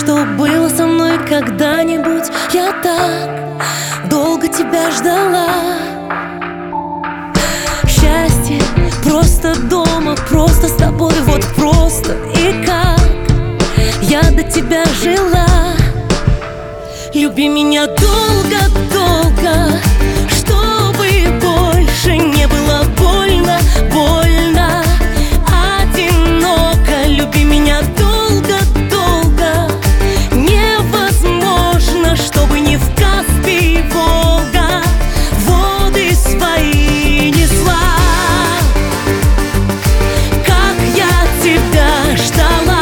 что было со мной когда-нибудь. Я так долго тебя ждала. Счастье просто дома, просто с тобой, вот просто. И как я до тебя жила. Люби меня долго-долго, чтобы больше не было больно, больно, одиноко. Люби меня долго-долго, невозможно, чтобы не в Каспий, Волга воды свои несла. Как я тебя ждала.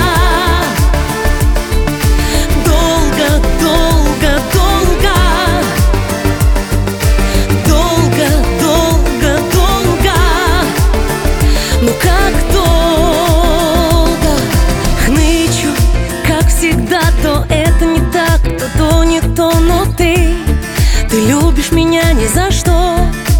Ну как долго хнычу, как всегда, то это не так, то не то. Но ты любишь меня ни за что.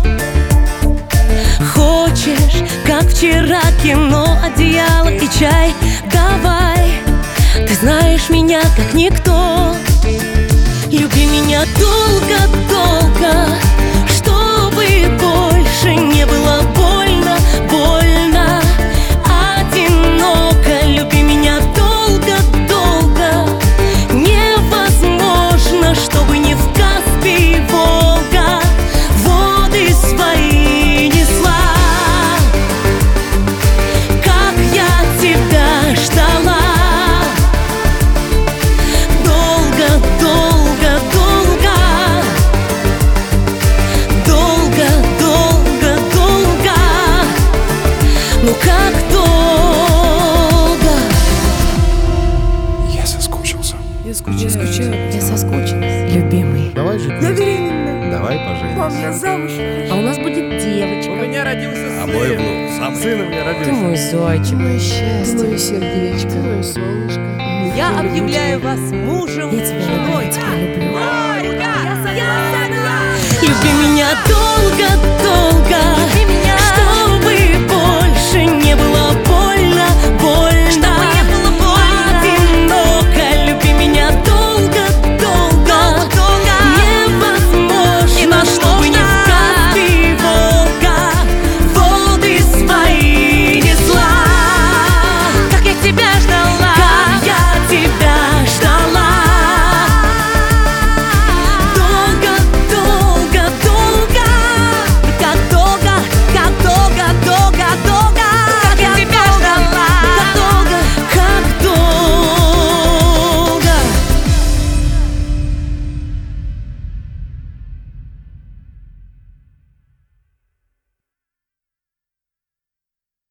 Хочешь, как вчера, кино, одеяло и чай. Давай, ты знаешь меня как никто. Люби меня долго-долго, чтобы больше не было больно, больно, одиноко. Люби меня долго-долго, невозможно, чтобы не в Каспий, Волга воды свои несла. Как я тебя ждала. Ну как долго. Я соскучился. Я скучаю. Я соскучилась, любимый. Давай жить Я вместе. беременна. Давай Мам, поженимся. я замуж. А у нас будет У девочка. меня родился сын. мой внук самый. Сын у меня Ты родился. мой зайчик. Мое счастье. Мое сердечко. Мое солнышко. Я объявляю вас мужем Я тебя и люблю, женой. я тебя люблю. Я согласна. Люби меня долго,